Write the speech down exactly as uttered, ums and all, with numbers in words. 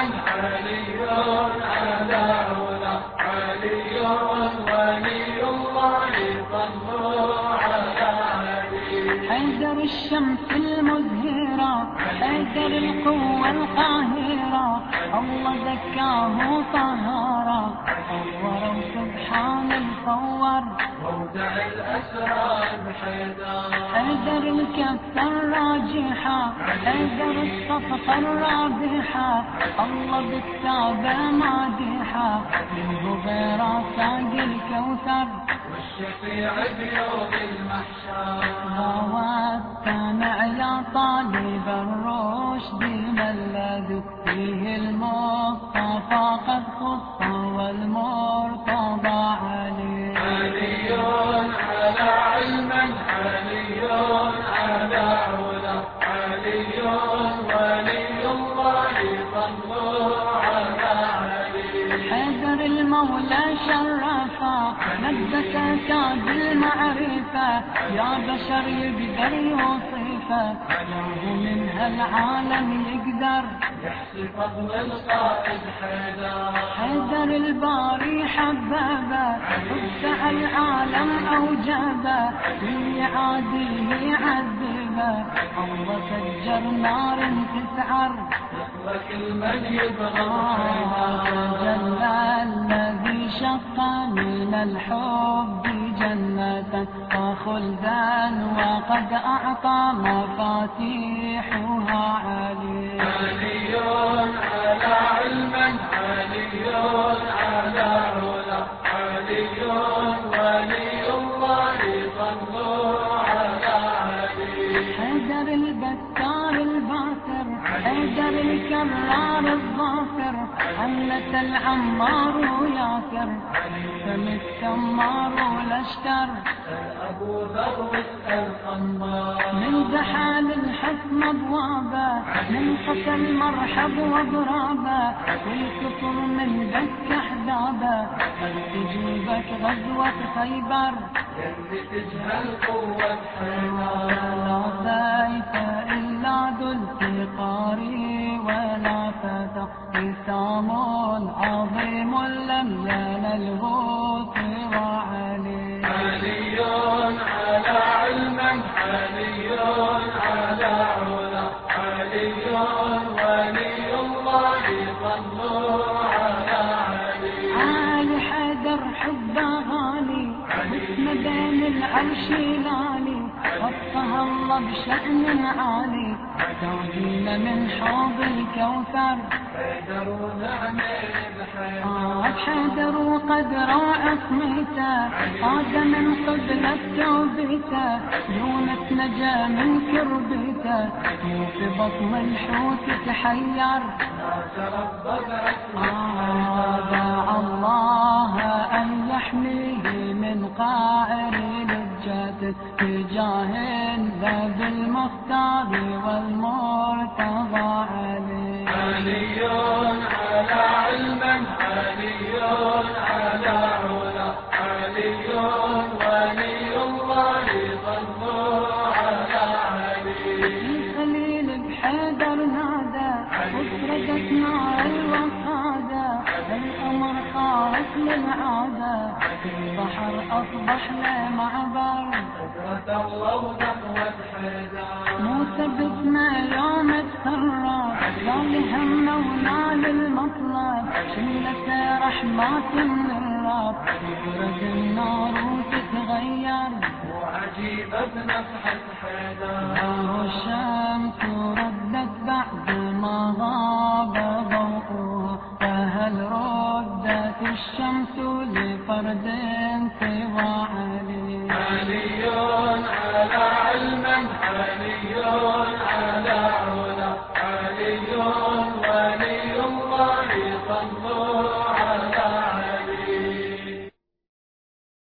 علما علي على علا علي ولي الله صلوا على علي. حيدر الشمس المزهرة حيدر القوة القاهرة الله زكاه طهارا صوروا سبحان الصور موضع الأسرار بحيدر. حيدر الكفة الراجحة حيدر الصفقة الرابحة الله بالتابع مادحة منه غير ساق الكوثر والشفيع بيوم المحشر. واستمع يا طالب الرشد ما الذي فيه المصطفى قد خص والمرتضى علي. علي على علما علي على علا علي ولي الله صلوا على علي. حيدر المولى شرفا مجدك تاج المعرفة يا بشر يقدر يوصفه له من هالعالم يقدر يحصي فضل القائد حيدر. حيدر الباري حبابه وسع العالم أوجبه من يعاديه يعذبه الله سجر نار تسعر وكل من يبغى جل الذي شق من الحب جنة وخلدا وقد أعطى مفاتيحها علي. علي على علما علي على علا علي ولي الله صلوا على علي. حيدر البتار الباصر حيدر الكرار الظافر حملة العمار ياسر فم السمار والاشتر أبو ذر واسأل خمار. من زحال الحسن ابوابه من قتل مرحب واضرابه والكفر من دك احزابه هل تجيبك غزوة خيبر يلي تجهل قوة حيدر. لا سيف إلا ذو الفقار ولا فتى حسام عظيم لم ينله سوى علي. علي على علما علي على علا علي ولي الله صلوا على علي. علي حيدر حبه غالي اسم بين العرش لالي وصفها الله بشأن عالي تاجين من حوض الكوثر. حيدر ونعمة بحيدر. آه حيدر وقدر عصمته قاد من قبلة توبته يونس نجا من كربته مو في بطن الحوت تحير. آه دعا الله أن يحميه من قاعر لجته تجاه ذا المختار والمرتضى عليه. علي على علما علي على علا علي ولي الله صلوا على علي. خليل بحيدر نادى وفرقت نار الوقادة القمر خارق للعادة البحر أصبح له معبر. قدرة الله ونقوة حيدر. موسى باسمه يوم السرى لا همه ولا للمطلب شلته رحمات من الرب تبرد النار وتتغير. وعجيبة بنفحة حيدر.